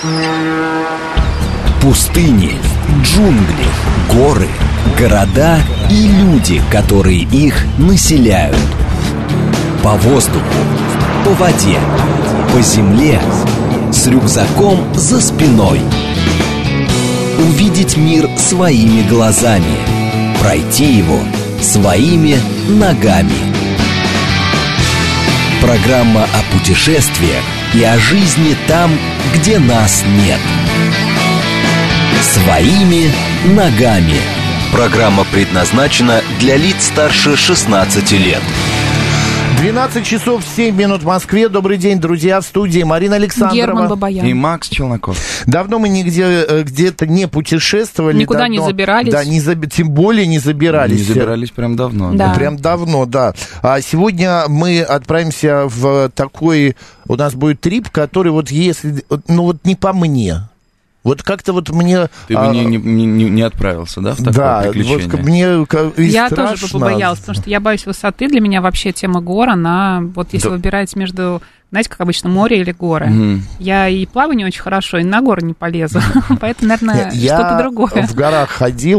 Пустыни, джунгли, горы, города и люди, которые их населяют. По воздуху, по воде, по земле, с рюкзаком за спиной. Увидеть мир своими глазами, пройти его своими ногами. Программа о путешествиях и о жизни там, где нас нет. Своими ногами. Программа предназначена для лиц старше 16 лет. 12 часов 7 минут в Москве. Добрый день, друзья, в студии Марина Александрова, Герман Бабаян и Макс Челноков. Давно мы нигде где-то не путешествовали. Никуда давно, не забирались. Да, тем более не забирались. Не забирались прям давно. Да. Прям давно, да. А сегодня мы отправимся в такой... У нас будет трип, который вот если... Ну вот не по мне. Вот как-то вот мне... Ты бы не отправился, да, в такое приключение? Вот мне я страшно. тоже побоялась, потому что я боюсь высоты. Для меня вообще тема гор, она... Вот если выбираете между, знаете, как обычно, море или горы. Я и плаваю не очень хорошо, и на горы не полезу. Поэтому, наверное, что-то другое. Я в горах ходил,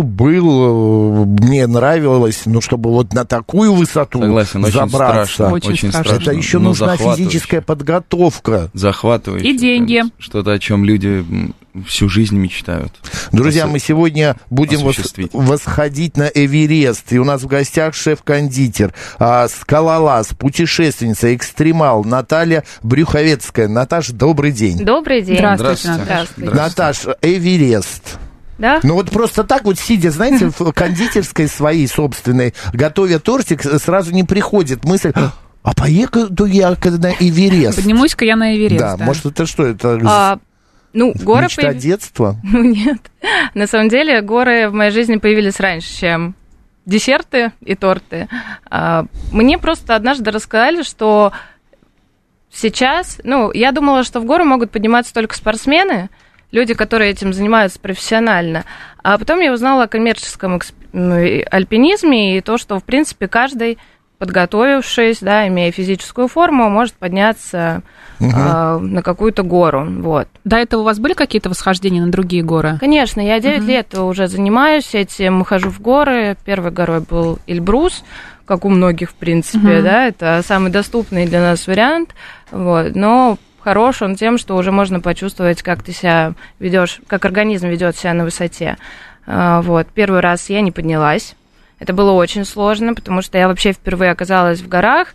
мне нравилось, ну, чтобы вот на такую высоту забраться. Очень страшно. Это еще нужна физическая подготовка. Захватывающе. И деньги. Что-то, о чем люди всю жизнь мечтают. Друзья, мы сегодня будем восходить на Эверест. И у нас в гостях шеф-кондитер, скалолаз, путешественница, экстремал Наталья Брюховецкая. Наташа, добрый день. Добрый день. Здравствуйте. Наташа, Эверест. Да? Ну вот просто так вот сидя, знаете, в кондитерской своей собственной, готовя тортик, сразу не приходит мысль... А поеду я на Эверест. Поднимусь-ка я на Эверест. Да, может, это что? Это горы мечта детства? Ну, нет. На самом деле, горы в моей жизни появились раньше, чем десерты и торты. Мне просто однажды рассказали, что сейчас... Ну, я думала, что в горы могут подниматься только спортсмены, люди, которые этим занимаются профессионально. А потом я узнала о коммерческом альпинизме и то, что, в принципе, каждый, подготовившись, да, имея физическую форму, может подняться на какую-то гору. Вот. До этого у вас были какие-то восхождения на другие горы? Конечно, я 9 лет уже занимаюсь этим, хожу в горы. Первой горой был Эльбрус, как у многих, в принципе, да, это самый доступный для нас вариант, вот, но хорош он тем, что уже можно почувствовать, как ты себя ведешь, как организм ведет себя на высоте. Вот. Первый раз я не поднялась. Это было очень сложно, потому что я вообще впервые оказалась в горах,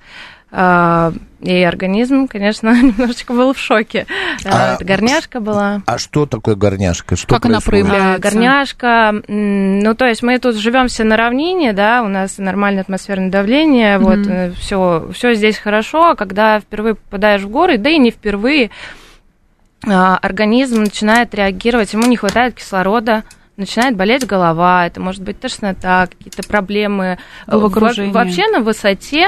и организм, конечно, немножечко был в шоке. Это горняшка была. А что такое горняшка? Что как она проявляется? Горняшка, ну, то есть мы тут живем все на равнине, да, у нас нормальное атмосферное давление, вот, все здесь хорошо, а когда впервые попадаешь в горы, да и не впервые, организм начинает реагировать, ему не хватает кислорода, начинает болеть голова, это может быть тошнота, какие-то проблемы. Вообще на высоте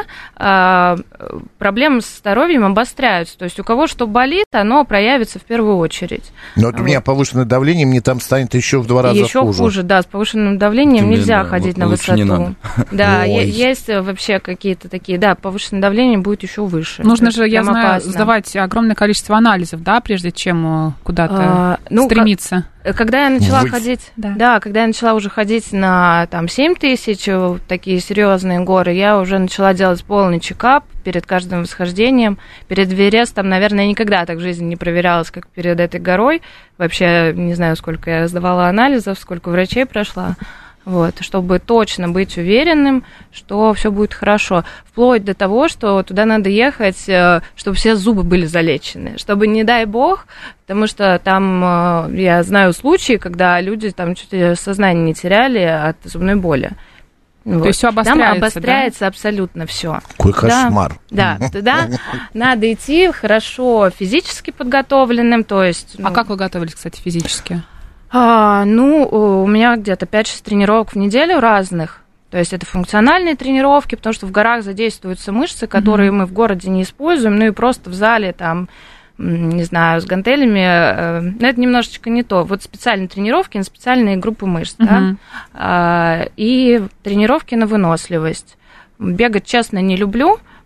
проблемы с здоровьем обостряются. То есть у кого что болит, оно проявится в первую очередь. Но вот у меня повышенное давление, мне там станет еще в 2 раза хуже. Еще хуже, да, с повышенным давлением нельзя ходить на высоту. Не надо. Да, есть вообще какие-то такие, да, повышенное давление будет еще выше. Нужно же, я знаю, сдавать огромное количество анализов, да, прежде чем куда-то стремиться. Когда я начала ходить, когда я начала уже ходить на там 7 тысяч, такие серьезные горы, я уже начала делать полный чекап перед каждым восхождением. Перед Эверестом, наверное, я никогда так в жизни не проверялась, как перед этой горой. Вообще, не знаю, сколько я сдавала анализов, сколько врачей прошла. Вот, чтобы точно быть уверенным, что все будет хорошо. Вплоть до того, что туда надо ехать, чтобы все зубы были залечены. Чтобы, не дай бог, потому что там, я знаю случаи, когда люди там чуть сознание не теряли от зубной боли. Вот. То есть все обостряется, там обостряется абсолютно все. Какой кошмар. Да, туда надо идти хорошо физически подготовленным, то есть... А как вы готовились, кстати, физически? У меня где-то 5-6 тренировок в неделю разных. То есть это функциональные тренировки, потому что в горах задействуются мышцы, которые мы в городе не используем, ну и просто в зале там, не знаю, с гантелями, но это немножечко не то. Вот специальные тренировки на специальные группы мышц, да, и тренировки на выносливость. Бегать, честно, не люблю,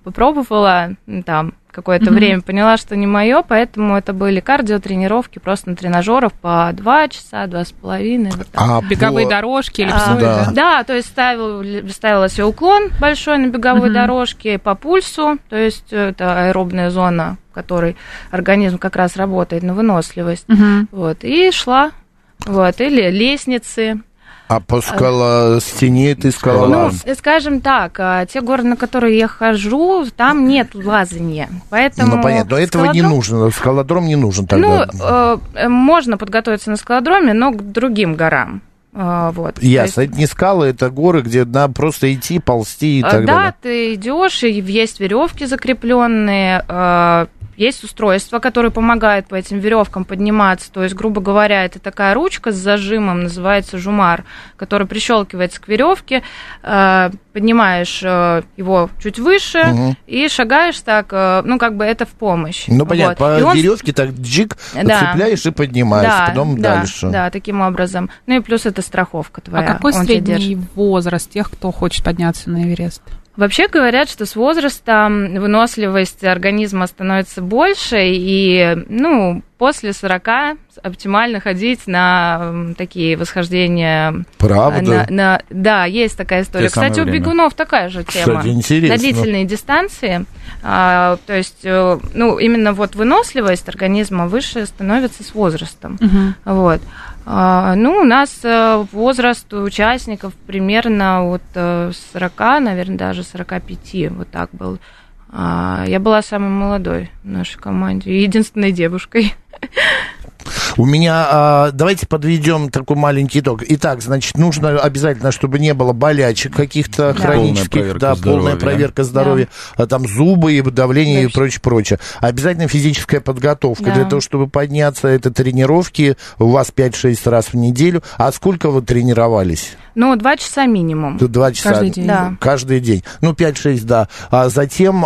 попробовала, там, какое-то время, поняла, что не мое, поэтому это были кардиотренировки просто на тренажерах по 2 часа, 2,5. Вот беговые дорожки или все это? Да, то есть ставила себе уклон большой на беговой дорожке по пульсу, то есть это аэробная зона, в которой организм как раз работает на выносливость. Вот, и шла. Вот, или лестницы. А по стене ты скалолаз? Ну, скажем так, те горы, на которые я хожу, там нет лазания, поэтому... Ну, понятно, но этого не нужно, скалодром не нужен тогда. Ну, можно подготовиться на скалодроме, но к другим горам. Вот. Ясно, это не скалы, это горы, где надо просто идти, ползти и так далее. Да, ты идешь, и есть веревки закрепленные, есть устройства, которые помогают по этим веревкам подниматься. То есть, грубо говоря, это такая ручка с зажимом, называется жумар, который прищелкивается к веревке, поднимаешь его чуть выше и шагаешь так, ну, как бы это в помощь. Ну, понятно, вот. По веревке так джик, цепляешь и поднимаешься, потом дальше. Да, таким образом. Ну, и плюс это страховка твоя. А какой средний возраст тех, кто хочет подняться на Эверест? Вообще говорят, что с возрастом выносливость организма становится больше, и, ну, после 40 оптимально ходить на такие восхождения. Правда? Да, есть такая история. Кстати, у бегунов такая же тема. Кстати, интересно. На длительные дистанции. То есть, ну, именно вот выносливость организма выше становится с возрастом. Вот. Ну, у нас возраст участников примерно от 40, наверное, даже 45, вот так был. Я была самой молодой в нашей команде, единственной девушкой. У меня, давайте подведем такой маленький итог. Итак, значит, нужно обязательно, чтобы не было болячек каких-то хронических, полная проверка здоровья, там зубы и давление и прочее. Обязательно физическая подготовка для того, чтобы подняться. Это тренировки у вас 5-6 раз в неделю. А сколько вы тренировались? Ну, 2 часа минимум. 2 часа. Каждый день. Да. Каждый день. Ну, 5-6, да. А затем,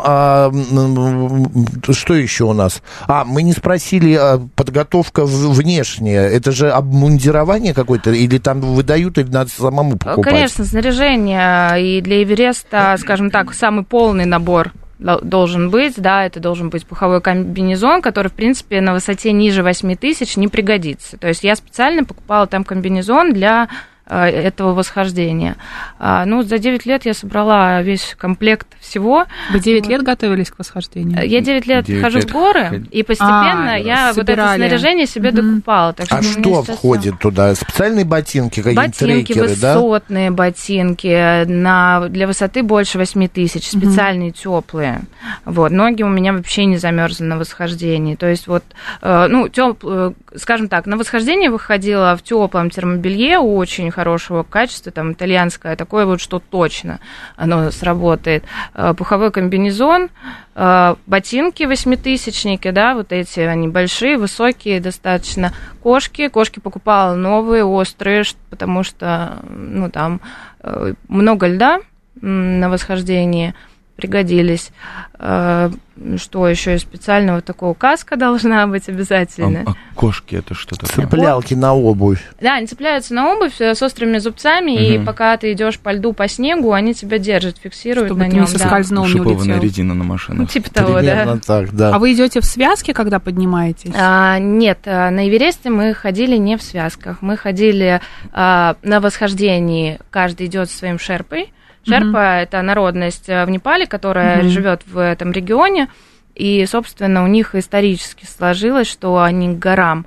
что еще у нас? Мы не спросили, подготовка внешняя. Это же обмундирование какое-то? Или там выдают, или надо самому покупать? Конечно, снаряжение. И для Эвереста, скажем так, самый полный набор должен быть, да, это должен быть пуховой комбинезон, который, в принципе, на высоте ниже 8000 не пригодится. То есть я специально покупала там комбинезон для этого восхождения. Ну, за 9 лет я собрала весь комплект всего. Вы 9 лет готовились к восхождению? Я 9 лет хожу в горы, и постепенно я вот это снаряжение себе докупала. Так что что входит туда? Специальные ботинки, какие-то трекеры, да? Высотные ботинки, для высоты больше 8000, специальные теплые. Вот. Ноги у меня вообще не замерзли на восхождении. То есть вот, ну, скажем так, на восхождение выходила в теплом термобелье очень хорошего качества, там, итальянское, такое вот, что точно оно сработает. Пуховой комбинезон, ботинки 8000-ники, да, вот эти, они большие, высокие достаточно. Кошки покупала новые, острые, потому что, ну, там много льда на восхождении, пригодились. Что еще из специального такого? Каска должна быть обязательно. А кошки это что такое? Цеплялки на обувь. Да, они цепляются на обувь с острыми зубцами, и пока ты идешь по льду, по снегу, они тебя держат, фиксируют чтобы на нем. Чтобы ты не соскользнул, не улетел. Шипованная резина на машинах. Ну, типа того, примерно так, да. А вы идете в связке, когда поднимаетесь? Нет, на Эвересте мы ходили не в связках. Мы ходили на восхождении, каждый идет со своим шерпой. Шерпа – это народность в Непале, которая живет в этом регионе, и, собственно, у них исторически сложилось, что они к горам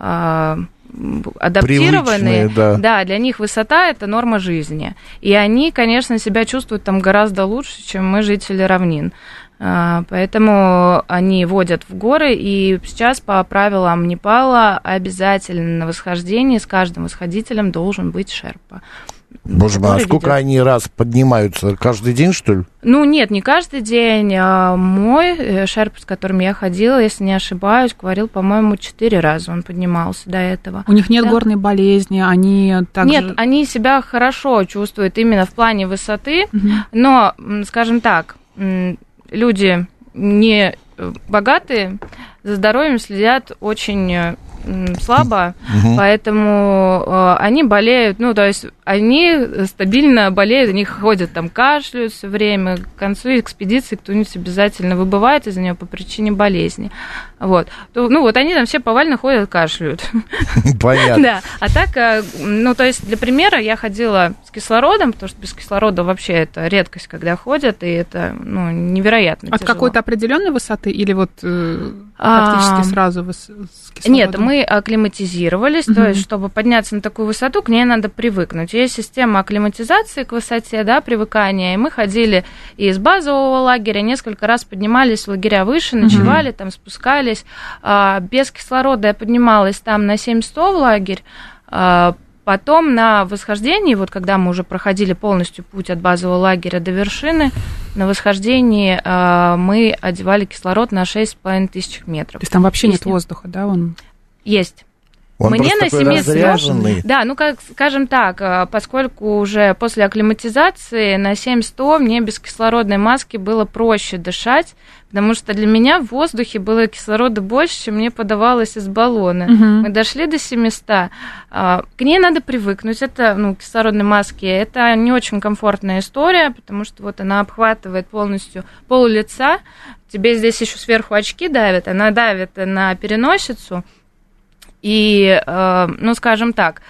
адаптированы. Да, для них высота – это норма жизни. И они, конечно, себя чувствуют там гораздо лучше, чем мы, жители равнин. Поэтому они водят в горы, и сейчас по правилам Непала обязательно на восхождении с каждым восходителем должен быть шерпа. Боже мой, а сколько они раз поднимаются? Каждый день, что ли? Ну, нет, не каждый день. Мой шерп, с которым я ходила, если не ошибаюсь, говорил, по-моему, 4 раза он поднимался до этого. У них нет горной болезни, они также... Нет, они себя хорошо чувствуют именно в плане высоты, но, скажем так, люди не богатые, за здоровьем следят очень слабо, поэтому они болеют, ну, то есть они стабильно болеют, они ходят там, кашляют все время, к концу экспедиции кто-нибудь обязательно выбывает из-за нее по причине болезни. Вот. Ну, вот они там все повально ходят, кашляют. Понятно. Да. А так, ну, то есть, для примера, я ходила с кислородом, потому что без кислорода вообще это редкость, когда ходят, и это, ну, невероятно тяжело. От какой-то определенной высоты или вот практически сразу с кислородом? Нет, мы акклиматизировались, то есть, чтобы подняться на такую высоту, к ней надо привыкнуть. Есть система акклиматизации к высоте, да, привыкания, и мы ходили из базового лагеря, несколько раз поднимались в лагеря выше, ночевали, там спускались. Без кислорода я поднималась там на 7100 в лагерь, потом на восхождении, вот когда мы уже проходили полностью путь от базового лагеря до вершины, на восхождении мы одевали кислород на 6500 метров. То есть там вообще нет воздуха, да? Есть. Он Мне на 700, да, ну, как, скажем так, поскольку уже после акклиматизации на 7100 мне без кислородной маски было проще дышать, потому что для меня в воздухе было кислорода больше, чем мне подавалось из баллона. Мы дошли до 700, к ней надо привыкнуть, это, ну, кислородной маске, это не очень комфортная история, потому что вот она обхватывает полностью пол лица, тебе здесь еще сверху очки давят, она давит на переносицу. И, ну, скажем так,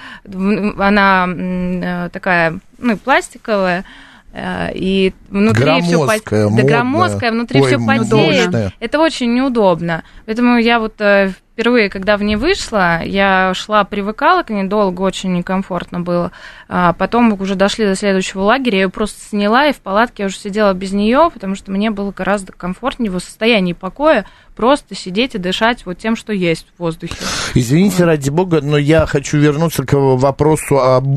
она такая, ну, пластиковая, и внутри все потеет. Громоздкая, внутри все потеет. Это очень неудобно. Поэтому я вот впервые, когда в ней вышла, я шла, привыкала к ней долго, очень некомфортно было. Потом уже дошли до следующего лагеря, я ее просто сняла, и в палатке я уже сидела без нее, потому что мне было гораздо комфортнее в состоянии покоя просто сидеть и дышать вот тем, что есть в воздухе. Извините, ради бога, но я хочу вернуться к вопросу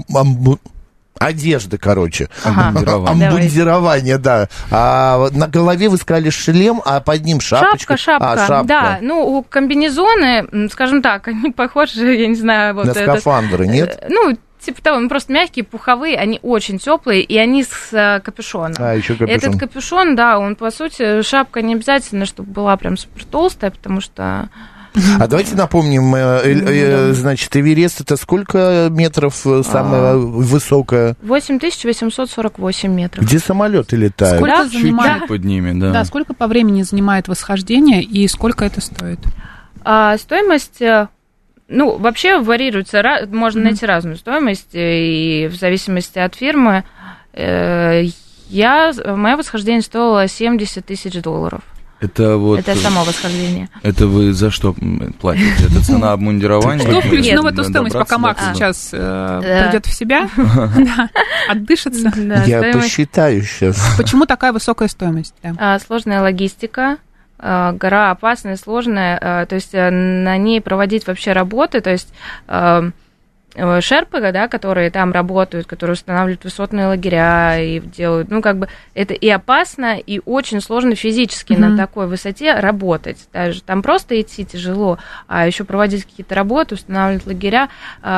одежды, короче. Обмундирование, да. На голове вы сказали шлем, а под ним шапочка. Шапка. Да. Ну, комбинезоны, скажем так, они похожи, я не знаю... Вот на скафандры, нет? Ну, типа того, ну, просто мягкие, пуховые, они очень теплые, и они с капюшоном. Еще капюшон. Этот капюшон, да, он, по сути, шапка не обязательно, чтобы была прям супер толстая, потому что... А давайте напомним, значит, Эверест, это сколько метров самая высокая? 8848 метров. Где самолеты летают? Сколько занимает? Чуть-чуть под ними, да. Да, сколько по времени занимает восхождение и сколько это стоит? Стоимость... Ну, вообще варьируется, можно найти разную стоимость, и в зависимости от фирмы. Мое восхождение стоило $70 тысяч. Это вот... Это само восхождение. Это вы за что платите? Это цена обмундирования? Что включено в эту стоимость, пока Макс сейчас придет в себя, отдышится? Я посчитаю сейчас. Почему такая высокая стоимость? Сложная логистика. Гора опасная, сложная, то есть на ней проводить вообще работы, то есть шерпы, да, которые там работают, которые устанавливают высотные лагеря и делают, ну, как бы, это и опасно, и очень сложно физически на такой высоте работать. Даже там просто идти тяжело, а еще проводить какие-то работы, устанавливать лагеря.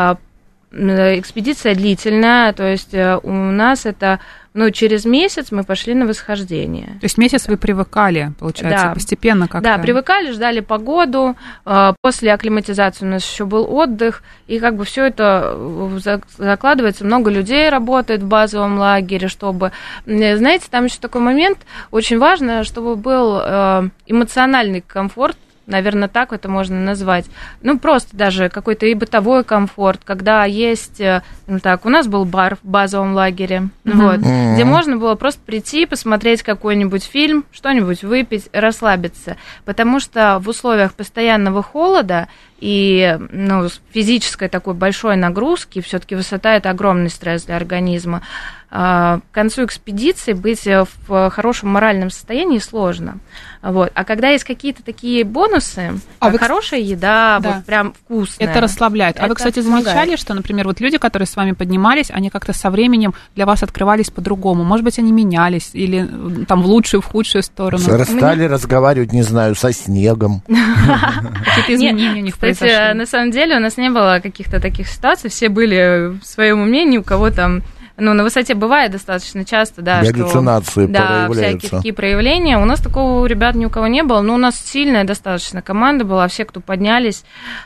Экспедиция длительная, то есть у нас это, ну, через месяц мы пошли на восхождение. То есть месяц вы привыкали, получается, постепенно как-то? Да, привыкали, ждали погоду, после акклиматизации у нас еще был отдых, и как бы все это закладывается, много людей работает в базовом лагере, чтобы, знаете, там еще такой момент, очень важно, чтобы был эмоциональный комфорт, наверное, так это можно назвать. Ну, просто даже какой-то и бытовой комфорт, когда есть, ну, так, у нас был бар в базовом лагере, вот, где можно было просто прийти, посмотреть какой-нибудь фильм, что-нибудь выпить, расслабиться, потому что в условиях постоянного холода и, ну, физической такой большой нагрузки, все-таки высота – это огромный стресс для организма. К концу экспедиции быть в хорошем моральном состоянии сложно. Вот. А когда есть какие-то такие бонусы, как хорошая еда, вот прям вкусная. Это расслабляет. А вы, кстати, замечали, что, например, вот люди, которые с вами поднимались, они как-то со временем для вас открывались по-другому? Может быть, они менялись или там в лучшую, в худшую сторону? Стали разговаривать, не знаю, со снегом. Какие-то изменения у них произошли? Кстати, на самом деле у нас не было каких-то таких ситуаций, все были в своем мнении, у кого там ну, на высоте бывает достаточно часто, да, галлюцинации да, всякие такие проявления. У нас такого у ребят ни у кого не было, но у нас сильная достаточно команда была, все, кто поднялись,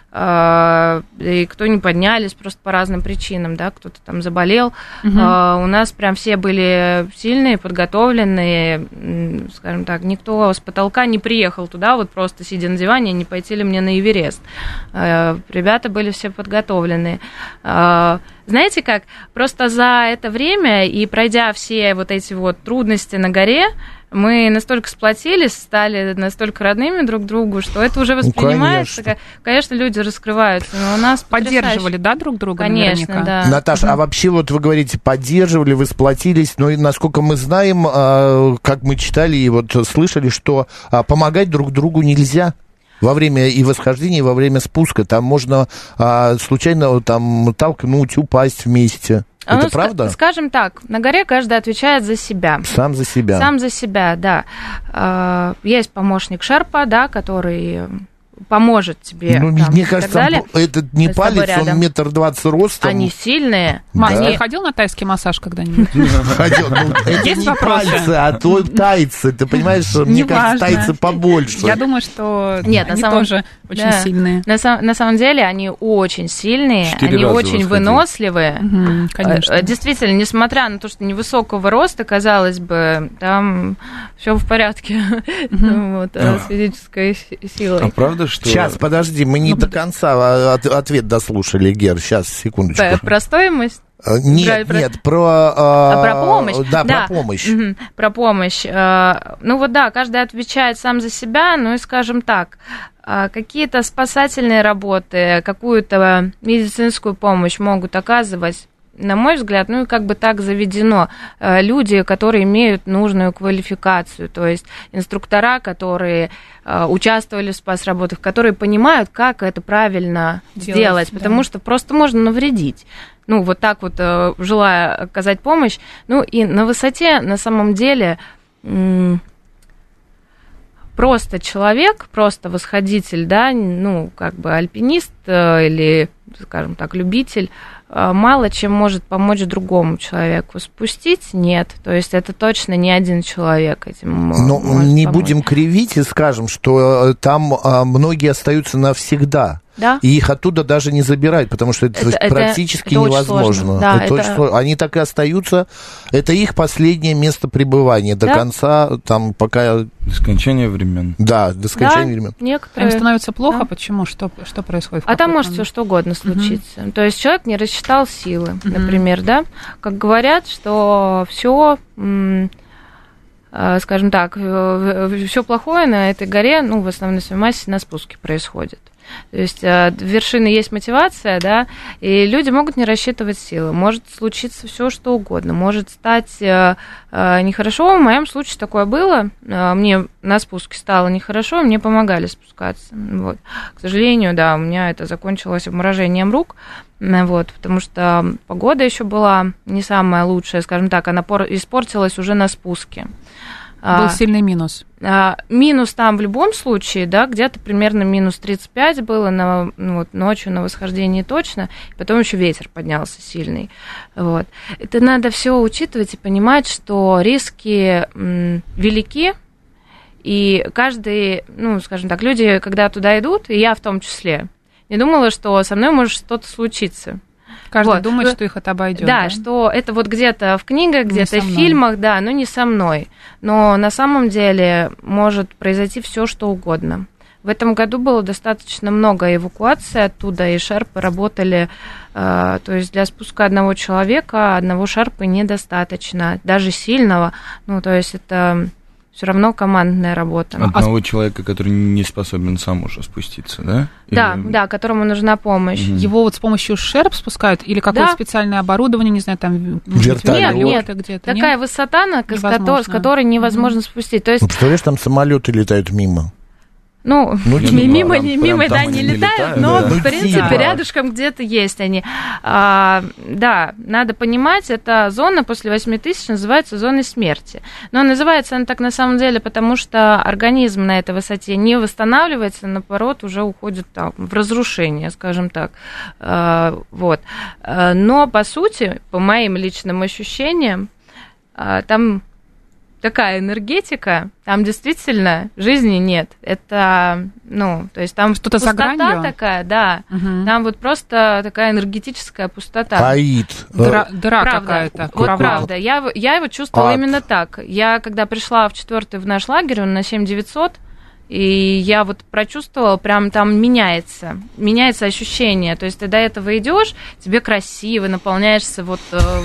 и кто не поднялись, просто по разным причинам, да, кто-то там заболел. У нас прям все были сильные, подготовленные, скажем так, никто с потолка не приехал туда, вот просто сидя на диване, не пойти ли мне на Эверест. Ребята были все подготовленные. Знаете как, просто за это время и пройдя все вот эти вот трудности на горе, мы настолько сплотились, стали настолько родными друг другу, что это уже воспринимается. Ну, конечно, люди раскрываются, но у нас поддерживали, да, друг друга? Конечно, наверняка. Да. Наташа, а вообще вот вы говорите, поддерживали, вы сплотились, но насколько мы знаем, как мы читали и вот слышали, что помогать друг другу нельзя. Во время и восхождения, и во время спуска. Там можно случайно там толкнуть, упасть вместе. Это правда? Скажем так, на горе каждый отвечает за себя. Сам за себя. Сам за себя, да. Есть помощник шерпа, да, который поможет тебе. Ну, там, мне кажется, этот не палец, он 1,20 м ростом. Они сильные. Ты ходил на тайский массаж когда-нибудь? Ходил. Это не пальцы, а то тайцы. Ты понимаешь, мне кажется, тайцы побольше. Я думаю, что они тоже очень сильные. На самом деле они очень сильные, они очень выносливые. Конечно. Действительно, несмотря на то, что невысокого роста, казалось бы, там все в порядке с физической силой. А правда, что... Сейчас, подожди, мы не до конца ответ дослушали, Гер, сейчас, секундочку. Про стоимость? Нет, про помощь? Да, про помощь. Про помощь. Ну вот да, каждый отвечает сам за себя, ну и скажем так, какие-то спасательные работы, какую-то медицинскую помощь могут оказывать, на мой взгляд, ну и как бы так заведено, люди, которые имеют нужную квалификацию, то есть инструктора, которые участвовали в спас-работах, которые понимают, как это правильно сделать, потому что просто можно навредить. Ну, вот так вот, желая оказать помощь. Ну, и на высоте, на самом деле, просто человек, просто восходитель, да, ну, как бы альпинист или, скажем так, любитель, мало чем может помочь другому человеку. Спустить – нет. То есть это точно не один человек этим может не помочь. Будем кривить и скажем, что там многие остаются навсегда. Да? И их оттуда даже не забирают, потому что это практически это невозможно. Да, это очень сложно. Они так и остаются. Это их последнее место пребывания до конца, там, пока... До скончания времен. Да, до скончания времен. Некоторые... Им становится плохо? Почему? Что происходит? А там может все что угодно случиться. То есть человек не рассчитал силы, например, да? Как говорят, что все... скажем так, все плохое на этой горе, ну, в основной своей массе на спуске происходит. То есть вершины есть мотивация, да, и люди могут не рассчитывать силы. Может случиться все что угодно, может стать нехорошо. В моем случае такое было. Мне на спуске стало нехорошо, мне помогали спускаться. Вот. К сожалению, да, у меня это закончилось обморожением рук. Вот, потому что погода еще была не самая лучшая, скажем так, она испортилась уже на спуске. Был сильный минус. Минус там в любом случае, да, где-то примерно минус 35 было ночью на восхождении точно, потом еще ветер поднялся сильный. Вот. Это надо все учитывать и понимать, что риски велики, и каждый, ну, скажем так, люди, когда туда идут, и я в том числе, не думала, что со мной может что-то случиться. Каждый думает, что их это обойдет. Да, что это вот где-то в книгах, где-то в фильмах, да, но не со мной. Но на самом деле может произойти все, что угодно. В этом году было достаточно много эвакуаций оттуда, и шерпы работали, то есть для спуска одного человека, одного шерпы недостаточно, даже сильного, ну, то есть это... Все равно командная работа. Одного человека, который не способен сам уже спуститься, да? Да, которому нужна помощь. Его вот с помощью шерп спускают или какое-то специальное оборудование, не знаю, там... Вертолет. Нет, такая высота, с которой невозможно спустить. То есть... Представляешь, там самолеты летают мимо. мимо, не летают, но, в принципе, рядышком где-то есть они. Да, надо понимать, эта зона после 8000 называется зоной смерти. Но называется она так на самом деле, потому что организм на этой высоте не восстанавливается, наоборот, уже уходит там в разрушение, скажем так. Вот. Но, по сути, по моим личным ощущениям, там такая энергетика, там действительно жизни нет. Это, то есть там что-то пустота за гранью? Такая, да. Угу. Там вот просто такая энергетическая пустота. Аид. Дыра какая-то. Вот правда. Я его чувствовала именно так. Я, когда пришла в 4-й в наш лагерь, он на 7900, и я вот прочувствовала, прям там меняется ощущение. То есть ты до этого идешь, тебе красиво, наполняешься вот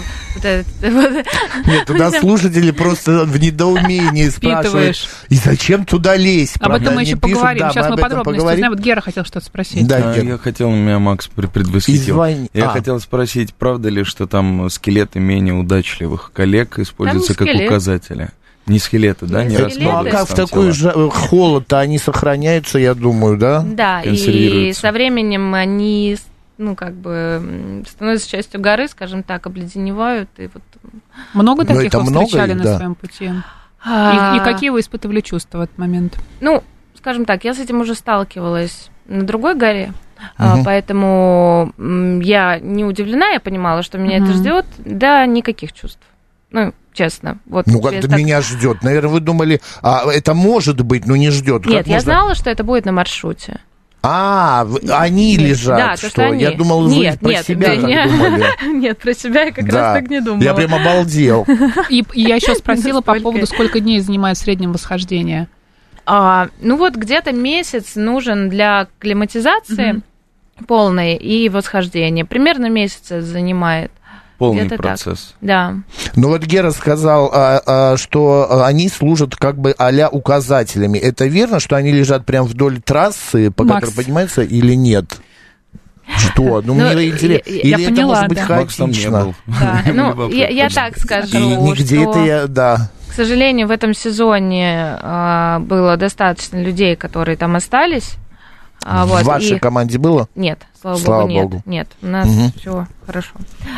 Нет, туда слушатели просто в недоумении спрашивают. И зачем туда лезть? Об этом мы еще поговорим. Сейчас мы подробно узнаем. Вот Гера хотел что-то спросить. Да, я хотел, меня Макс предвосхитил. Я хотел спросить, правда ли, что там скелеты менее удачливых коллег используются как указатели? Не скелеты, да? Не раскладываются. Ну, а как в такой же холод-то они сохраняются, я думаю, да? Да, и со временем они, становятся частью горы, скажем так, обледеневают. И вот... Много таких вы встречали на своем пути? И какие вы испытывали чувства в этот момент? Скажем так, я с этим уже сталкивалась на другой горе, поэтому я не удивлена, я понимала, что меня это ждет. Да, никаких чувств. Честно. Вот как-то меня ждет. Наверное, вы думали, это может быть, но не ждет. Нет, я знала, что это будет на маршруте. Они лежат, да, что? Они... Я думал, вы про себя так думали. Нет, про себя я как раз так не думала. Я прям обалдел. И я еще спросила по поводу, сколько дней занимает в среднем восхождение. Где-то месяц нужен для акклиматизации полной и восхождения. Примерно месяц занимает. Полный процесс. Так. Да. Вот Гера сказал, что они служат как бы а-ля указателями. Это верно, что они лежат прям вдоль трассы, по которой поднимаются, или нет? Что? Мне интересно. Или это может быть хаотично? Я так скажу. Нигде это я, да. К сожалению, в этом сезоне было достаточно людей, которые там остались. В вашей команде было? Нет, слава богу. Нет, у нас все хорошо.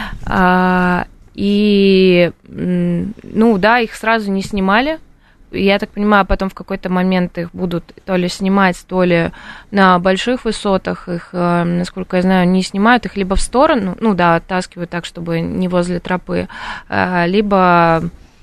Их сразу не снимали. Я так понимаю, потом в какой-то момент их будут то ли снимать, то ли на больших высотах. Их, насколько я знаю, не снимают, их либо в сторону, оттаскивают так, чтобы не возле тропы, либо...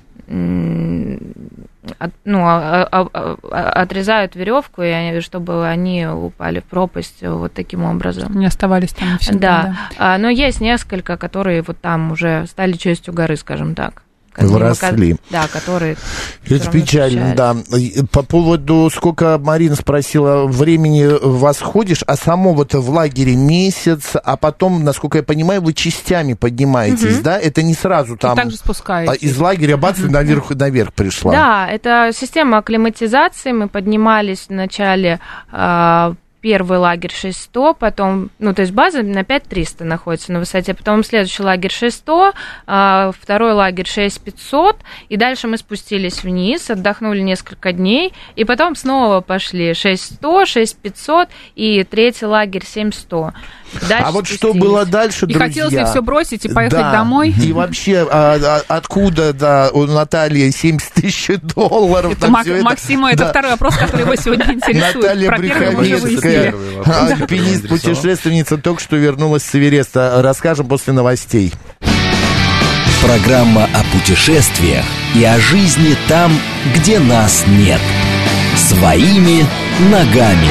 отрезают веревку, чтобы они упали в пропасть вот таким образом. Не оставались там всегда. Да. Но есть несколько, которые вот там уже стали частью горы, скажем так. Выросли. Да, которые... Это печально, да. По поводу, сколько Марина спросила, времени восходишь, а само вот в лагере месяц, а потом, насколько я понимаю, вы частями поднимаетесь, да? Это не сразу там... И также спускаетесь. Из лагеря, бац, наверх пришла. Да, это система акклиматизации. Мы поднимались вначале... Первый лагерь 6100, потом, то есть база на 5300 находится на высоте, потом следующий лагерь 6100, второй лагерь 6500, и дальше мы спустились вниз, отдохнули несколько дней, и потом снова пошли 6100, 6500 и третий лагерь 7100. Дальше вот что было дальше, друзья? И хотелось ли все бросить и поехать домой? И вообще, откуда, у Натальи $70 000? Это Максима, это второй вопрос, который его сегодня интересует. Наталья Брюховецкая, альпинист-путешественница, только что вернулась с Эвереста. Расскажем после новостей. Программа о путешествиях и о жизни там, где нас нет. Своими ногами.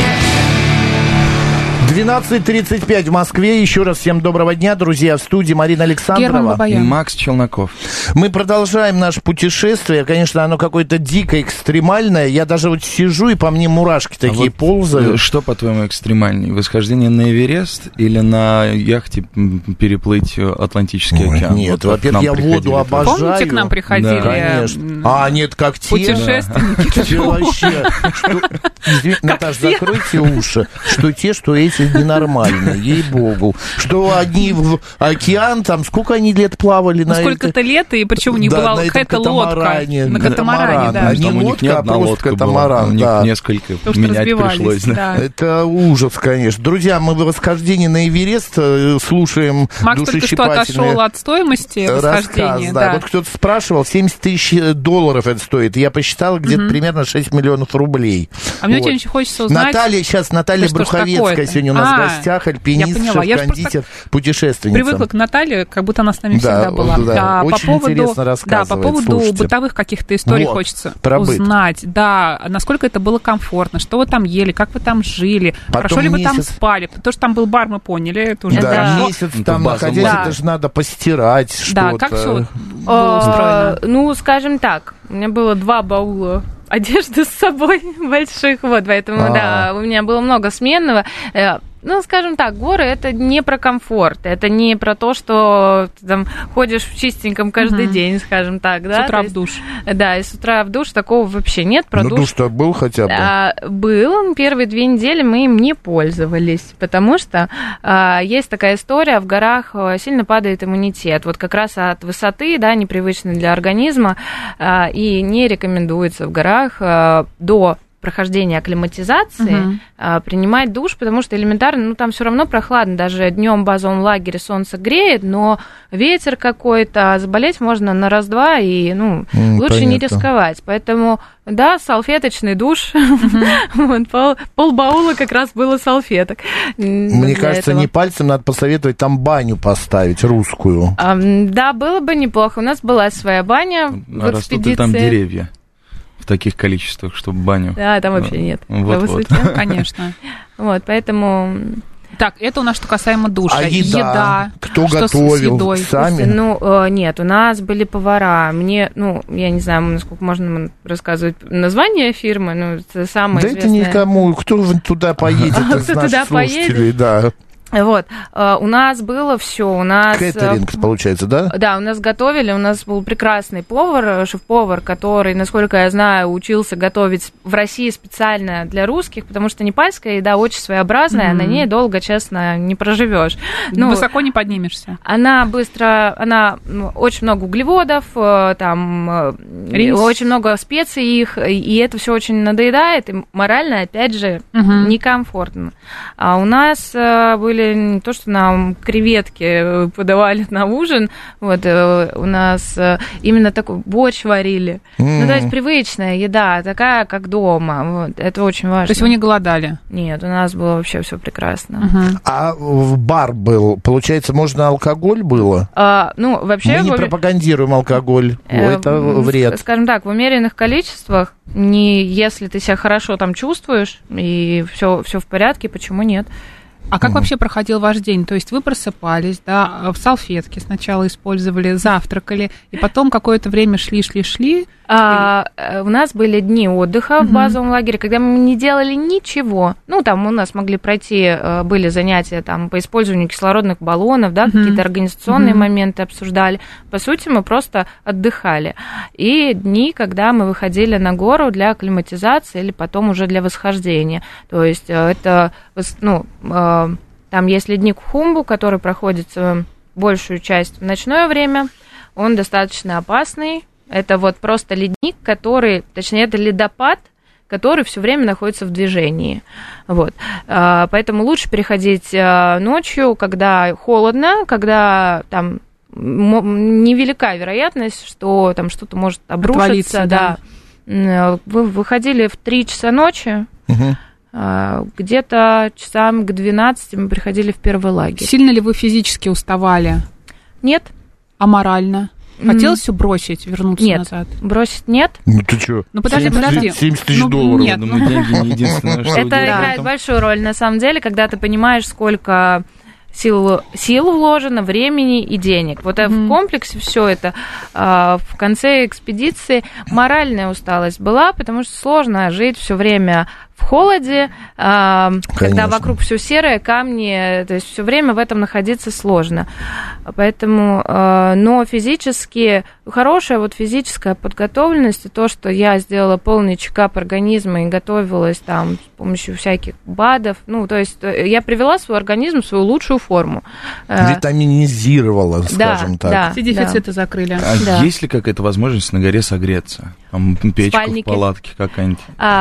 12:35 в Москве. Еще раз всем доброго дня, друзья. В студии Марина Александрова и Макс Челноков. Мы продолжаем наше путешествие. Конечно, оно какое-то дико экстремальное. Я даже вот сижу, и по мне мурашки такие ползают. Что, по-твоему, экстремальнее? Восхождение на Эверест или на яхте переплыть Атлантический океан? Нет, во-первых, я воду обожаю. Помните, к нам приходили? Да, конечно. Нет, как те. Путешественники. Вообще, Наташа, закройте уши, что те, что эти ненормальные, ей-богу. Что они в океан, там, сколько они лет плавали на сколько-то лет, и причем у них была какая-то лодка. На катамаране, да. Не лодка, а просто катамаран. У них несколько менять пришлось. Да. Это ужас, конечно. Друзья, мы в восхождении на Эверест слушаем Макс только что отошел от стоимости восхождения. Да. Вот кто-то спрашивал, $70 тысяч это стоит. Я посчитала, где-то примерно 6 миллионов рублей. А мне очень хочется узнать... Наталья Брюховецкая сегодня у нас в гостях, альпинист, шеф-кондитер, путешественница. Привыкла к Наталье, как будто она с нами всегда была. Да, очень интересно рассказывает. Да, по поводу бытовых каких-то историй хочется узнать. Да, насколько это было комфортно, что вы там ели, как вы там жили, хорошо ли вы там спали. То, что там был бар, мы поняли. Это уже месяц там находясь, это же надо постирать что-то. Да, как все было устроено? Ну, скажем так, у меня было 2 баула одежды с собой больших, вот, поэтому, да, у меня было много сменного. Ну, скажем так, горы – это не про комфорт, это не про то, что ты там ходишь в чистеньком каждый день, скажем так, да. С утра в душ. Да, и с утра в душ такого вообще нет. Про душ-то был хотя бы? Был. Первые 2 недели мы им не пользовались, потому что есть такая история, в горах сильно падает иммунитет. Вот как раз от высоты, да, непривычной для организма, и не рекомендуется в горах до прохождения акклиматизации принимать душ, потому что элементарно, ну, там все равно прохладно, даже днем в базовом лагере солнце греет, но ветер какой-то, заболеть можно на раз-два, и, ну, лучше не рисковать. Поэтому, да, салфеточный душ, полбаула как раз было салфеток. Мне кажется, не пальцем надо посоветовать там баню поставить, русскую. Да, было бы неплохо. У нас была своя баня в экспедиции. Растут и там деревья. В таких количествах, чтобы баню... Да, там вообще нет. Вот. Конечно. Вот, поэтому... Так, это у нас что касаемо душа. А еда? Кто что готовил? Сами? Ну, нет, у нас были повара. Мне, ну, я не знаю, насколько можно рассказывать название фирмы, ну, это самое известное. Да это никому. Кто туда поедет из наших слушателей? Да. Вот, у нас было все, у нас... Кэтеринг, получается, да? Да, у нас готовили, у нас был прекрасный повар, шеф-повар, который, насколько я знаю, учился готовить в России специально для русских, потому что непальская еда очень своеобразная, на ней долго, честно, не проживешь. Ну, высоко не поднимешься. Она очень много углеводов, там рис. Очень много специй их, и это все очень надоедает, и морально, опять же, некомфортно. А у нас были не то, что нам креветки подавали на ужин, вот, у нас именно такой борщ варили. Ну, то есть привычная еда, такая, как дома, вот, это очень важно. То есть вы не голодали? Нет, у нас было вообще все прекрасно. А в бар был, получается, можно алкоголь было? Ну, вообще... Мы не пропагандируем алкоголь, это вред. Скажем так, в умеренных количествах, не если ты себя хорошо там чувствуешь, и все в порядке, почему нет? А как вообще проходил ваш день? То есть вы просыпались, да, в салфетке сначала использовали, завтракали, и потом какое-то время шли? У нас были дни отдыха в базовом лагере, когда мы не делали ничего. Ну, там у нас могли пройти, были занятия там по использованию кислородных баллонов, да, какие-то организационные моменты обсуждали. По сути, мы просто отдыхали. И дни, когда мы выходили на гору для акклиматизации или потом уже для восхождения. То есть это, ну, там есть ледник Хумбу, который проходит большую часть в ночное время. Он достаточно опасный. Это вот просто ледник, точнее, это ледопад, который все время находится в движении. Вот. Поэтому лучше переходить ночью, когда холодно, когда там невелика вероятность, что там что-то может обрушиться. Да. Вы выходили в 3 часа ночи. Где-то часам к 12 мы приходили в первый лагерь. Сильно ли вы физически уставали? Нет. А морально? Хотелось все бросить, вернуться назад? Нет, бросить нет. Ну ты что? Ну подожди. $70 тысяч. Нет, думаю, деньги не единственное, что это играет большую роль, на самом деле, когда ты понимаешь, сколько сил вложено, времени и денег. Вот в комплексе все это в конце экспедиции моральная усталость была, потому что сложно жить все время в холоде, когда вокруг все серое, камни, то есть все время в этом находиться сложно. Поэтому, но физически, хорошая вот физическая подготовленность, и то, что я сделала полный чекап организма и готовилась там с помощью всяких БАДов, ну, то есть я привела свой организм в свою лучшую форму. Витаминизировала, скажем так. Да, все дефициты закрыли. А есть ли какая-то возможность на горе согреться? Там печка в палатке какая-нибудь?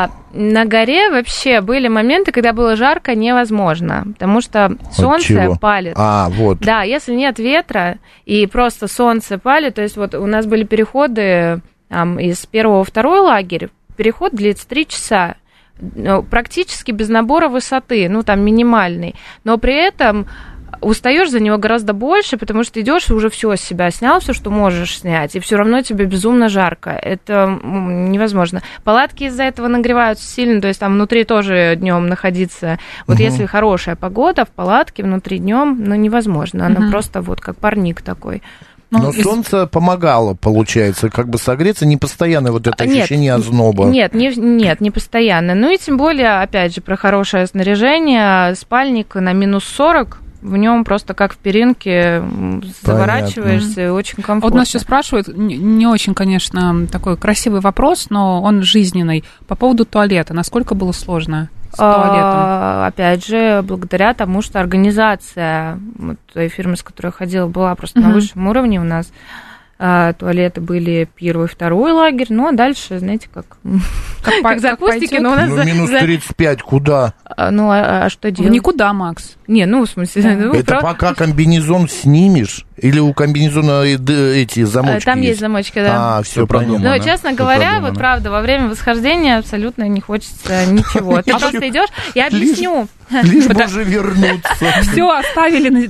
На горе вообще были моменты, когда было жарко, невозможно, потому что солнце палит. Вот. Да, если нет ветра и просто солнце палит, то есть вот у нас были переходы из 1 во 2 лагерь, переход длится 3 часа, практически без набора высоты, ну там минимальный, но при этом устаешь за него гораздо больше, потому что идешь и уже все с себя снял, все, что можешь снять, и все равно тебе безумно жарко. Это невозможно. Палатки из-за этого нагреваются сильно, то есть там внутри тоже днем находиться. Вот если хорошая погода, в палатке внутри днем, невозможно. Она просто вот как парник такой. Но солнце помогало, получается, как бы согреться, не постоянно вот это ощущение озноба. Нет, не постоянно. Ну и тем более, опять же, про хорошее снаряжение, спальник на минус 40, в нем просто как в перинке заворачиваешься, и очень комфортно. Вот нас сейчас спрашивают, не очень, конечно, такой красивый вопрос, но он жизненный, по поводу туалета. Насколько было сложно с туалетом? Опять же, благодаря тому, что организация той фирмы, с которой я ходила, была просто на высшем уровне у нас. Туалеты были 1 и 2 лагерь, ну а дальше, знаете, как запустики. Но у нас минус 35, куда? Ну, а что делать? Никуда, Макс. Не, ну, в смысле... Это пока комбинезон снимешь? Или у комбинезона эти замочки Там есть замочки, да. Все понятно. Но, честно говоря, вот правда, во время восхождения абсолютно не хочется ничего. Ты просто идешь, я объясню. Лишь бы уже вернуться. Все оставили.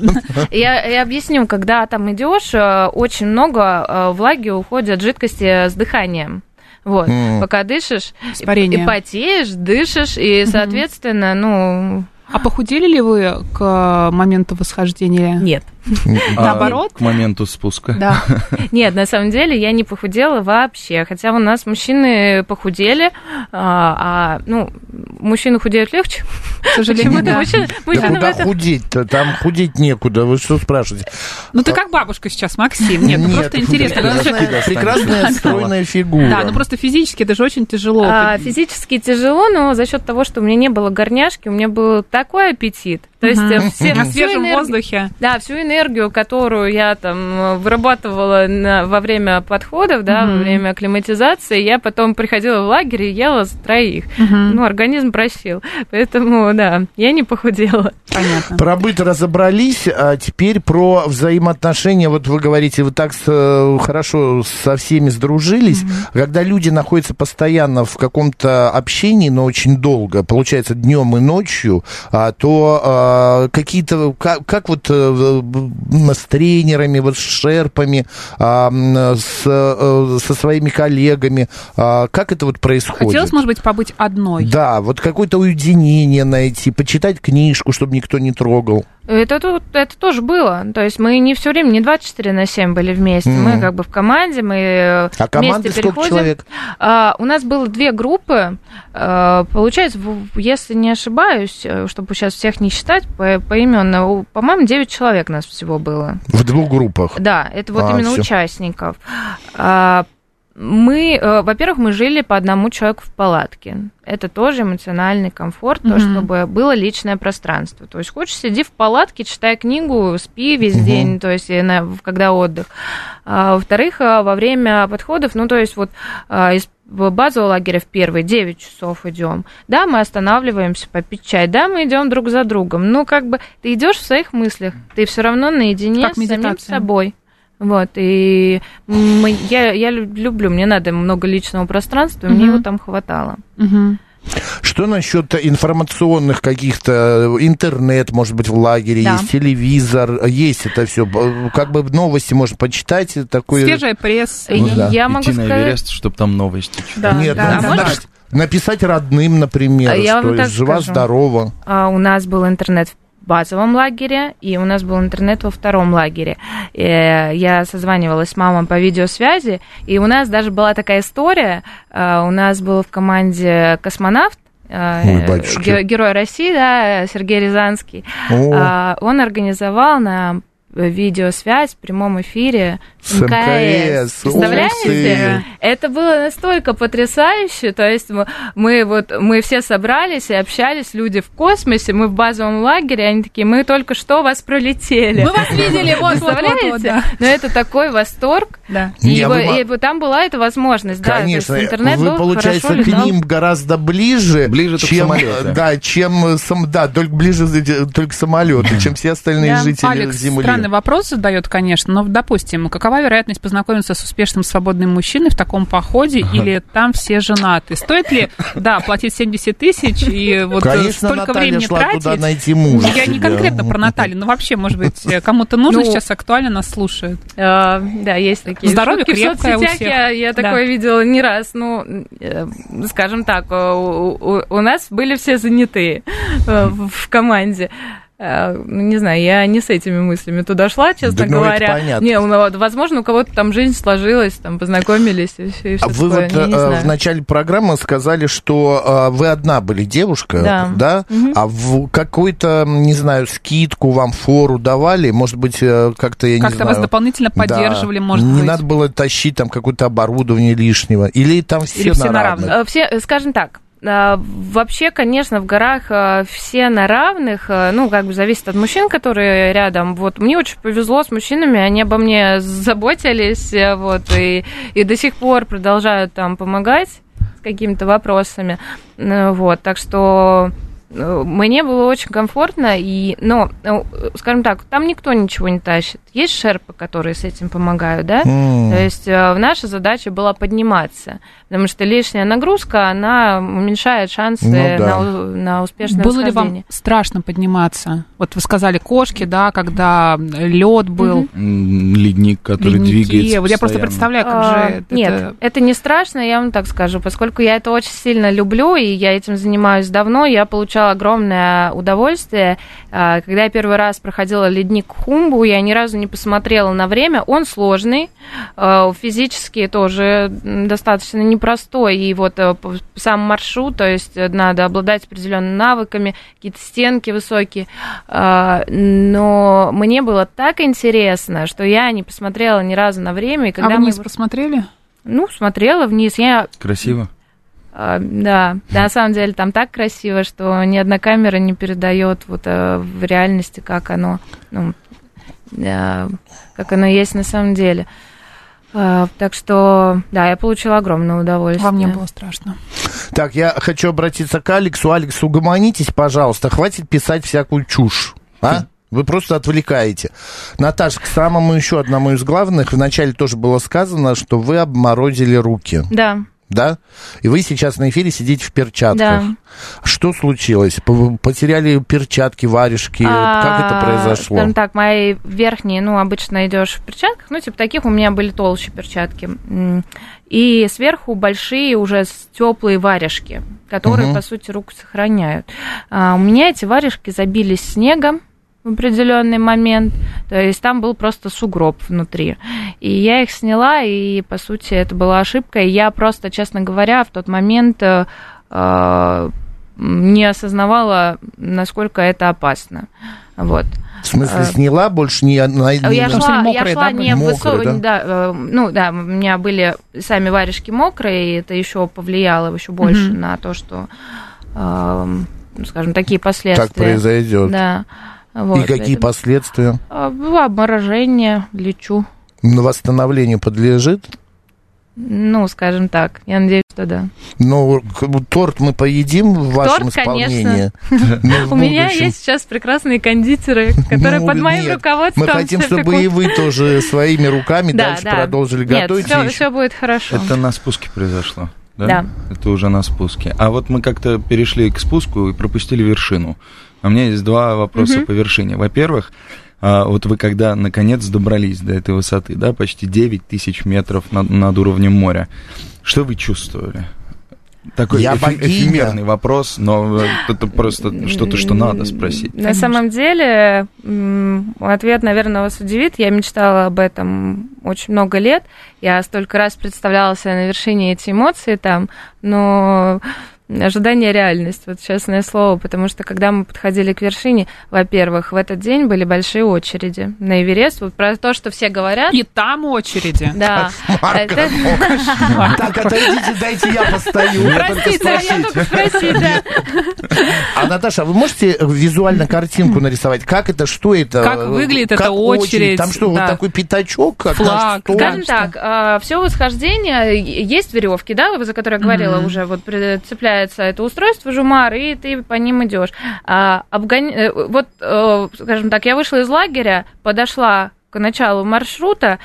Я объясню, когда там идешь, очень много в лаге уходят жидкости с дыханием. Вот, пока дышишь, и потеешь, дышишь, и, соответственно, А похудели ли вы к моменту восхождения? Нет. Наоборот? К моменту спуска? Да. Нет, на самом деле я не похудела вообще. Хотя у нас мужчины похудели, мужчины худеют легче. К сожалению, да. Куда худеть-то? Там худеть некуда. Вы что спрашиваете? Ну, ты как бабушка сейчас, Максим. Нет, просто интересно. Прекрасная стройная фигура. Да, просто физически это же очень тяжело. Физически тяжело, но за счет того, что у меня не было горняшки, у меня был такой аппетит. То есть на свежем воздухе. Да, всю энергию, которую я там вырабатывала во время подходов, да, во время акклиматизации, я потом приходила в лагерь и ела за 3. Организм просил. Поэтому, да, я не похудела. Понятно. Про быт разобрались, а теперь про взаимоотношения. Вот вы говорите, вы так хорошо со всеми сдружились. Когда люди находятся постоянно в каком-то общении, но очень долго, получается, днем и ночью, то какие-то, как вот с тренерами, вот с шерпами, со своими коллегами, как это вот происходит? Хотелось, может быть, побыть одной? Да, вот какое-то уединение найти, почитать книжку, чтобы никто не трогал. Это тоже было. То есть мы не все время, не 24/7 были вместе. Мы как бы в команде, мы команды вместе переходим. Сколько человек? У нас было 2 группы. Получается, если не ошибаюсь, чтобы сейчас всех не считать поименно, по-моему, 9 человек нас всего было. В 2 группах? Да, это вот именно участников. Во-первых, мы жили по 1 человеку в палатке. Это тоже эмоциональный комфорт, то, чтобы было личное пространство. То есть хочешь, сиди в палатке, читай книгу, спи весь день, то есть когда отдых. Во-вторых, во время подходов, то есть вот из базового лагеря в первый 9 часов идем. Да, мы останавливаемся попить чай, да, мы идем друг за другом. Но как бы ты идешь в своих мыслях, ты все равно наедине с самим собой. Вот, и я люблю, мне надо много личного пространства, мне его там хватало. Что насчет информационных каких-то, интернет, может быть, в лагере есть, телевизор, есть это все, как бы новости можно почитать. Такое... Свежая пресса. Я могу сказать... на Эверест, чтобы там новости. Нет, написать родным, например, что жива-здорова. У нас был интернет в базовом лагере, и у нас был интернет во 2 лагере. Я созванивалась с мамой по видеосвязи, и у нас даже была такая история. У нас был в команде космонавт, Герой России, да, Сергей Рязанский, он организовал на видеосвязь в прямом эфире с МКС. Представляете? Это было настолько потрясающе. То есть мы все собрались и общались, люди в космосе, мы в базовом лагере, они такие, мы только что вас пролетели. Мы вас видели, представляете? Но это такой восторг. И там была эта возможность. Конечно, вы, получается, к ним гораздо ближе, чем только самолеты, чем все остальные жители Земли. Вопрос задает, конечно, но, допустим, какова вероятность познакомиться с успешным свободным мужчиной в таком походе, или там все женаты? Стоит ли, платить 70 тысяч и вот конечно, столько Наталья времени шла тратить? Туда найти мужа Я не конкретно про Наталью, но вообще, может быть, кому-то нужно сейчас актуально нас слушают. Да, есть такие. Здоровье крепкое у всех. Я такое видела не раз. Скажем так, у нас были все занятые в команде. Не знаю, я не с этими мыслями туда шла, честно говоря. Не, возможно, у кого-то там жизнь сложилась, там познакомились и все вы такое. В начале программы сказали, что вы одна были девушка, да? А в какую-то, не знаю, скидку вам, фору давали? Может быть, как-то, я не знаю. Как-то вас дополнительно поддерживали, может быть. Не надо было тащить там какое-то оборудование лишнего? Или там все на равных? Все, скажем так. Вообще, конечно, в горах все на равных, зависит от мужчин, которые рядом. Вот мне очень повезло с мужчинами, они обо мне заботились, и до сих пор продолжают там помогать с какими-то вопросами. Так что мне было очень комфортно, но, скажем так, там никто ничего не тащит. Есть шерпы, которые с этим помогают, да? То есть наша задача была подниматься, потому что лишняя нагрузка, она уменьшает шансы на успешное восхождение. Было ли вам страшно подниматься? Вот вы сказали, кошки, да, когда лед был. Ледник, который двигается Вот я просто представляю, как же Нет, это не страшно, я вам так скажу, поскольку я это очень сильно люблю, и я этим занимаюсь давно, я получала огромное удовольствие. Когда я первый раз проходила ледник Хумбу, я ни разу не посмотрела на время. Он сложный, физически тоже достаточно непростой. И вот сам маршрут, то есть надо обладать определенными навыками, какие-то стенки высокие. Но мне было так интересно, что я не посмотрела ни разу на время. И когда вниз посмотрели? Смотрела вниз. Красиво? Да, на самом деле там так красиво, что ни одна камера не передает в реальности, как оно есть на самом деле. Так что, я получила огромное удовольствие. Вам не было страшно. Так, я хочу обратиться к Алексу. Алекс, угомонитесь, пожалуйста, хватит писать всякую чушь, Вы просто отвлекаете. Наташа, к самому еще одному из главных, вначале тоже было сказано, что вы обморозили руки. Да. Да? И вы сейчас на эфире сидите в перчатках. Да. Что случилось? Потеряли перчатки, варежки? Как это произошло? Скажем так, мои верхние, обычно идешь в перчатках, таких у меня были толще перчатки. И сверху большие уже теплые варежки, которые, по сути, руку сохраняют. У меня эти варежки забились снегом в определенный момент, то есть там был просто сугроб внутри. И я их сняла, и, по сути, это была ошибка. И я просто, честно говоря, в тот момент не осознавала, насколько это опасно. Вот. В смысле, сняла, больше не... Я шла не высокой, да, у меня были сами варежки мокрые, и это еще повлияло еще больше на то, что, скажем, такие последствия. Так произойдет. Да. И какие последствия? Обморожение, лечу. На восстановлению подлежит? Скажем так, я надеюсь, что да. Торт мы поедим в вашем исполнении? У меня есть сейчас прекрасные кондитеры, которые под моим руководством. Мы хотим, чтобы и вы тоже своими руками дальше продолжили готовить. Нет, все будет хорошо. Это на спуске произошло? Да. Это уже на спуске. А вот мы как-то перешли к спуску и пропустили вершину. У меня есть два вопроса по вершине. Во-первых, вот вы когда наконец добрались до этой высоты, да, почти 9 тысяч метров над уровнем моря, что вы чувствовали? Такой эфемерный вопрос, но это просто что-то, что надо спросить. На самом деле, ответ, наверное, вас удивит. Я мечтала об этом очень много лет. Я столько раз представляла себя на вершине эти эмоции там, но ожидание реальность, вот честное слово, потому что когда мы подходили к вершине, во-первых, в этот день были большие очереди на Эверест, вот про то, что все говорят. И там очереди. Да. Так, отойдите, дайте я постою. Простите, я только спросить, да. А, Наташа, вы можете визуально картинку нарисовать? Как это, что это? Как выглядит эта очередь? Там что, вот такой пятачок? Флаг. Скажем так, все восхождение, есть веревки, да, за которые я говорила уже, вот цепляется это устройство Жумар, и ты по ним идешь. Вот, скажем так, я вышла из лагеря, подошла к началу маршрута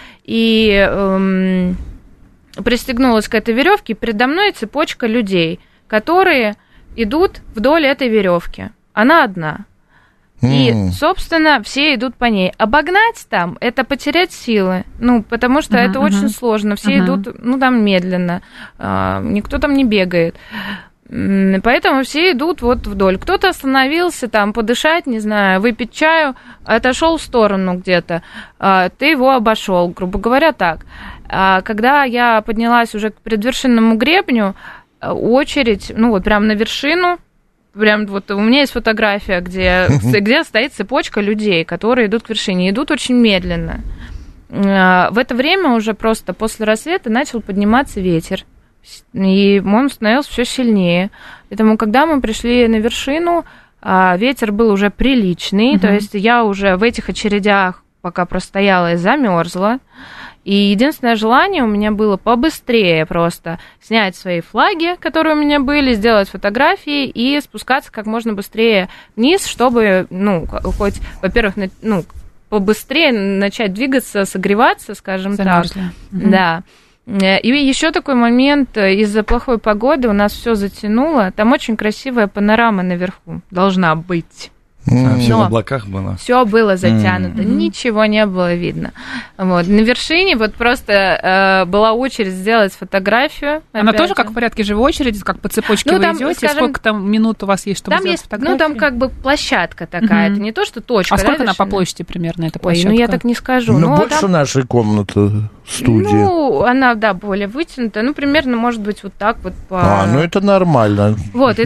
и пристегнулась к этой веревке. Передо мной цепочка людей, которые идут вдоль этой веревки. Она одна. И, собственно, все идут по ней. Обогнать там – это потерять силы, потому что это очень сложно. Все идут, там медленно, никто там не бегает. Поэтому все идут вот вдоль. Кто-то остановился там подышать, не знаю, выпить чаю, отошел в сторону где-то, ты его обошел, грубо говоря, так. Когда я поднялась уже к предвершинному гребню, очередь, вот прям на вершину, прям вот у меня есть фотография, где стоит цепочка людей, которые идут к вершине, идут очень медленно. В это время уже просто после рассвета начал подниматься ветер. И он становился все сильнее. Поэтому, когда мы пришли на вершину, ветер был уже приличный. То есть я уже в этих очередях, пока простояла, и замерзла. И единственное желание у меня было побыстрее просто снять свои флаги, которые у меня были, сделать фотографии и спускаться как можно быстрее вниз, чтобы, хоть, во-первых, побыстрее начать двигаться, согреваться, скажем так. Да. И еще такой момент, из-за плохой погоды у нас все затянуло, там очень красивая панорама наверху должна быть. Все в облаках было? Все было затянуто, ничего не было видно. Вот. На вершине вот просто была очередь сделать фотографию. Она тоже как в порядке живой очереди, как по цепочке вы идете? Сколько там минут у вас есть, чтобы сделать фотографию? Там как бы площадка такая, это не то, что точка. А сколько она по площади примерно, эта площадка? Я так не скажу. Больше нашей комнаты, студии. Она, более вытянутая, примерно, может быть, вот так вот. Это нормально. Вот,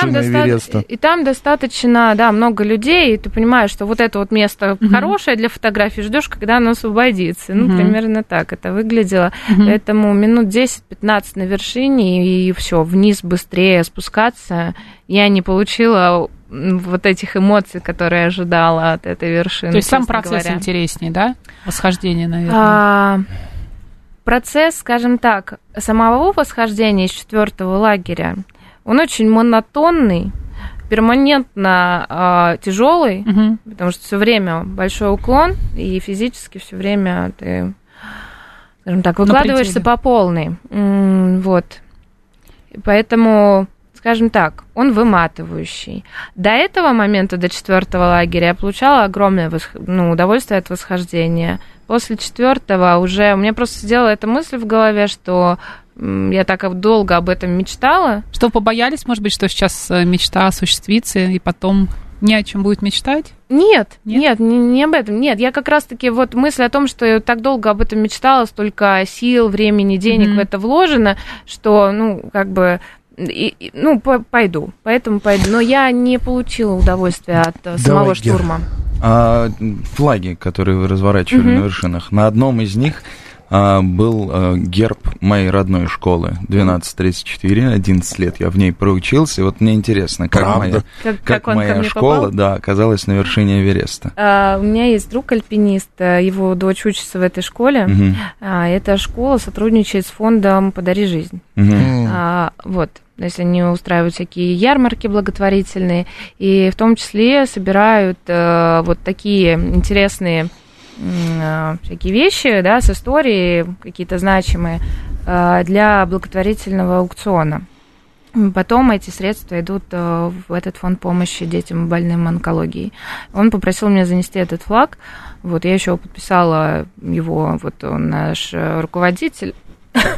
и там достаточно, много людей, и ты понимаешь, что вот это вот место хорошее для фотографий, ждешь, когда оно освободится. Примерно так это выглядело. Поэтому минут 10-15 на вершине, и все, вниз быстрее спускаться. Я не получила вот этих эмоций, которые ожидала от этой вершины. То есть сам процесс интереснее, да? Восхождение, наверное. Процесс, скажем так, самого восхождения из 4-го лагеря, он очень монотонный, перманентно тяжелый, потому что все время большой уклон, и физически все время ты, скажем так, выкладываешься по полной. Вот. Поэтому, скажем так, он выматывающий. До этого момента, до 4-го лагеря, я получала огромное удовольствие от восхождения. После 4-го уже у меня просто сидела эта мысль в голове, что я так долго об этом мечтала. Что вы побоялись, может быть, что сейчас мечта осуществится, и потом не о чем будет мечтать? Нет, не об этом. Нет, я как раз-таки мысль о том, что я так долго об этом мечтала, столько сил, времени, денег в это вложено, что, пойду. Поэтому пойду. Но я не получила удовольствия от самого штурма. А флаги, которые вы разворачивали на вершинах, на одном из них был герб моей родной школы 1234, 11 лет я в ней проучился, и вот мне интересно, как моя школа оказалась на вершине Эвереста. У меня есть друг-альпинист, его дочь учится в этой школе, эта школа сотрудничает с фондом «Подари жизнь». Вот. То есть они устраивают всякие ярмарки благотворительные, и в том числе собирают вот такие интересные всякие вещи, да, с историей, какие-то значимые, для благотворительного аукциона. Потом эти средства идут в этот фонд помощи детям больным онкологией. Он попросил меня занести этот флаг. Вот, я еще подписала его, вот он наш руководитель,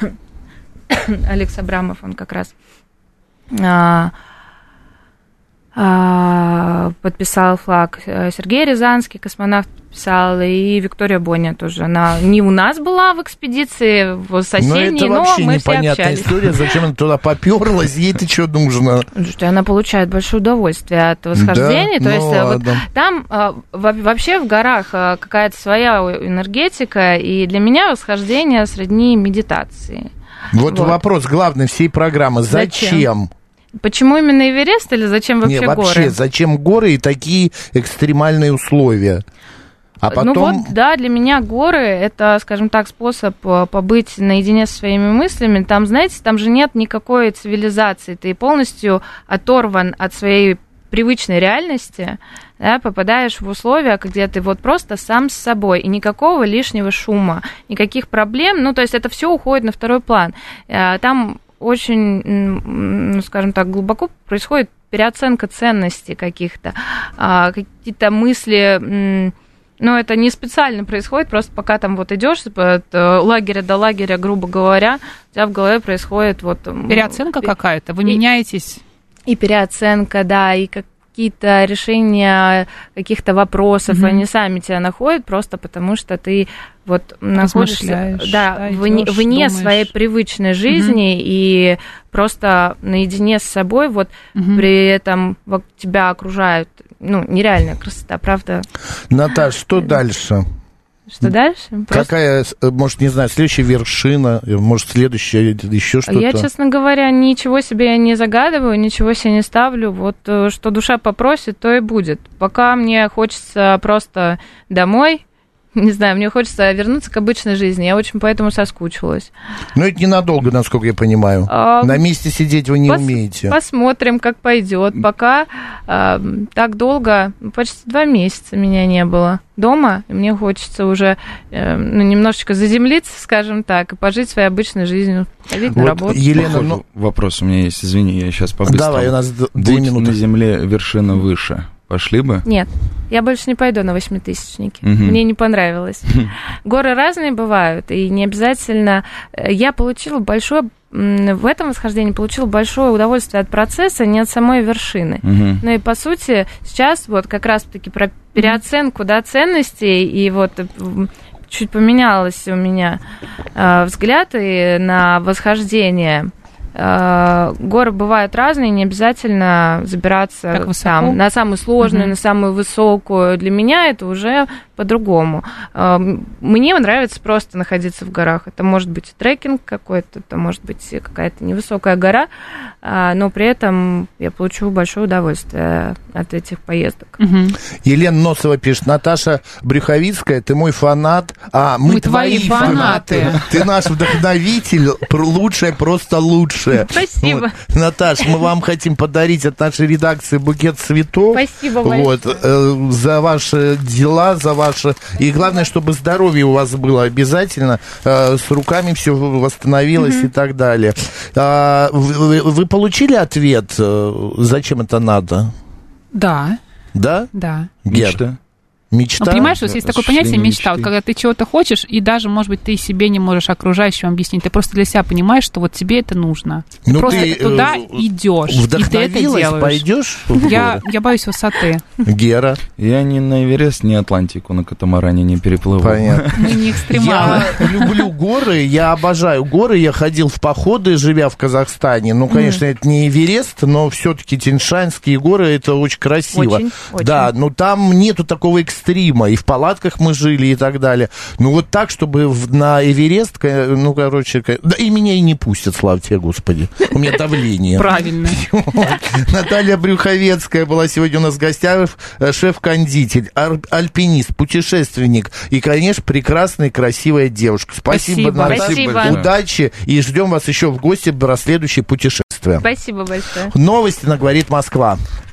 Алекс Абрамов, он как раз подписал флаг, Сергей Рязанский, космонавт, подписал, и Виктория Боня тоже. Она не у нас была в экспедиции, в соседней, но мы все общались. Но это вообще непонятная история, зачем она туда попёрлась, ей-то что нужно? Она получает большое удовольствие от восхождения, то есть вот там вообще в горах какая-то своя энергетика, и для меня восхождение сродни медитации. Вот вопрос главный всей программы. Зачем? Почему именно Эверест или зачем вообще горы? Вообще, зачем горы и такие экстремальные условия? А потом... Ну вот, да, для меня горы – это, скажем так, способ побыть наедине со своими мыслями. Там, знаете, там же нет никакой цивилизации. Ты полностью оторван от своей привычной реальности, да, попадаешь в условия, где ты вот просто сам с собой, и никакого лишнего шума, никаких проблем. Ну, то есть это все уходит на второй план. Там очень, ну, скажем так, глубоко происходит переоценка ценностей каких-то, какие-то мысли, ну, это не специально происходит, просто пока там вот идешь от лагеря до лагеря, грубо говоря, у тебя в голове происходит вот... Переоценка какая-то, вы меняетесь? И переоценка, да, и какие-то решения каких-то вопросов, они сами тебя находят просто потому, что ты вот находишься вне своей привычной жизни и просто наедине с собой, вот при этом тебя окружают, ну, нереальная красота, правда? Наташ, что дальше? Что дальше? Какая, может, не знаю, следующая вершина, может, следующая еще что-то? Я, честно говоря, ничего себе не загадываю, ничего себе не ставлю. Вот что душа попросит, то и будет. Пока мне хочется просто домой, не знаю, мне хочется вернуться к обычной жизни. Я очень поэтому соскучилась. Но это ненадолго, насколько я понимаю. На месте сидеть вы не умеете. Посмотрим, как пойдет. Пока так долго, почти 2 месяца меня не было дома. И мне хочется уже немножечко заземлиться, скажем так, и пожить своей обычной жизнью, ходить на работу. Елена, вопрос у меня есть, извини, я сейчас по-быстрому. Давай, у нас 2 минуты. На земле вершина выше. Пошли бы? Нет, я больше не пойду на 8000-ники. Мне не понравилось. Горы разные бывают, и не обязательно... Я получила большое... В этом восхождении получила большое удовольствие от процесса, не от самой вершины. Ну и, по сути, сейчас вот как раз-таки про переоценку, да, ценностей, и вот чуть поменялось у меня взгляд и на восхождение. Горы бывают разные, не обязательно забираться там, на самую сложную, на самую высокую. Для меня это уже по-другому. Мне нравится просто находиться в горах. Это может быть трекинг какой-то, это может быть какая-то невысокая гора, но при этом я получу большое удовольствие от этих поездок. Елена Носова пишет: Наташа Брюховицкая, ты мой фанат. Мы твои фанаты. Ты наш вдохновитель, лучшая, просто лучшая. Спасибо. Вот. Наташ, мы вам хотим подарить от нашей редакции букет цветов. Спасибо большое. За ваши дела, за ваши... И главное, чтобы здоровье у вас было обязательно, с руками все восстановилось и так далее. Вы получили ответ, зачем это надо? Да. Да? Да. Мечта. Мечта? Ну, понимаешь, что есть такое понятие мечта. Вот когда ты чего-то хочешь, и даже, может быть, ты себе не можешь окружающим объяснить, ты просто для себя понимаешь, что вот тебе это нужно. Ты просто туда идешь, и ты это делаешь. Пойдешь? Я боюсь высоты. Гера? Я ни на Эверест, ни Атлантику на катамаране не переплыву. Понятно. Мы не экстремалы. Я люблю горы, я обожаю горы. Я ходил в походы, живя в Казахстане. Ну, конечно, это не Эверест, но все-таки Тянь-Шанские горы, это очень красиво. Очень, очень. Да, но там нету такого экстрима, и в палатках мы жили и так далее. Ну, вот так, чтобы на Эверест, ну, короче, да и меня и не пустят, слава тебе, Господи. У меня давление. Правильно. Наталья Брюховецкая была сегодня у нас в гостях, шеф-кондитер, альпинист, путешественник и, конечно, прекрасная, красивая девушка. Спасибо, Наталья. Удачи, и ждем вас еще в гости про следующее путешествие. Спасибо большое. Новости на «Говорит Москва».